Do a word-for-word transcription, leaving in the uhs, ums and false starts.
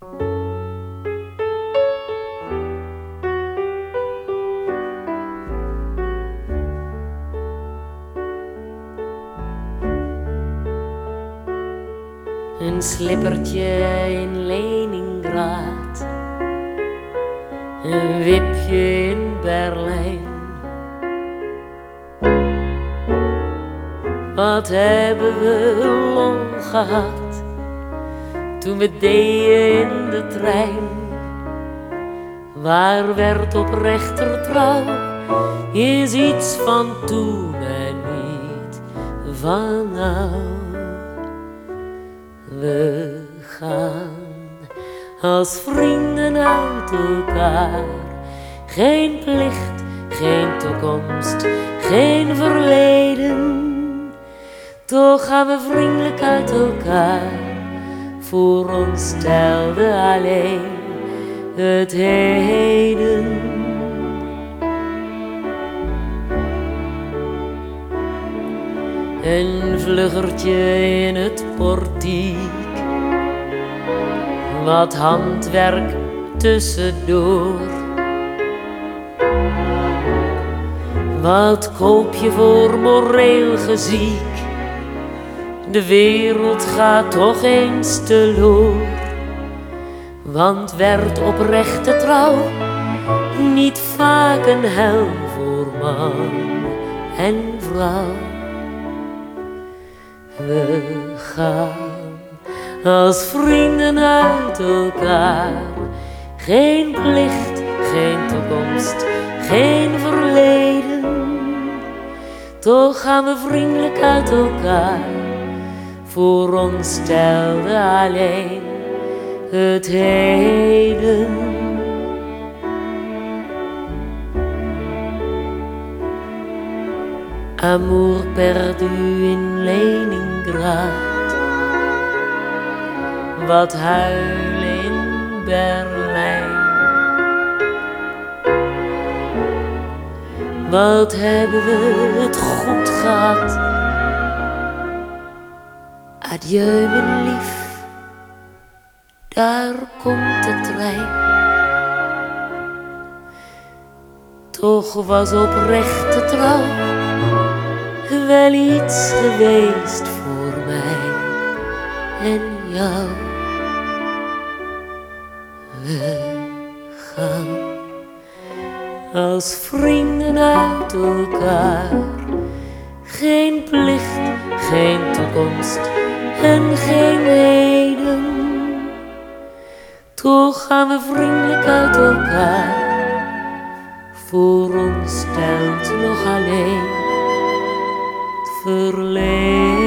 Een slippertje in Leningrad, een wipje in Berlijn. Wat hebben we lol gehad toen we deden in de trein. Waar werd oprechter trouw, is iets van toen en niet van nou. We gaan als vrienden uit elkaar. Geen plicht, geen toekomst, geen verleden. Toch gaan we vriendelijk uit elkaar. Voor ons telde alleen het heden. Een vluggertje in het portiek, wat handwerk tussendoor. Wat koop je voor moreel geziek? De wereld gaat toch eens teloor. Want werd oprechte trouw niet vaak een hel voor man en vrouw. We gaan als vrienden uit elkaar. Geen plicht, geen toekomst, geen verleden. Toch gaan we vriendelijk uit elkaar. Voor ons telde alleen het heden. Amour perdu in Leningrad, wat huilen in Berlijn. Wat hebben we het goed gehad. Adieu mijn lief, daar komt de trein. Toch was oprechte trouw wel iets geweest voor mij en jou. We gaan als vrienden uit elkaar. Geen plicht, geen toekomst en geen heden. Toch gaan we vriendelijk uit elkaar. Voor ons telt nog alleen verleden.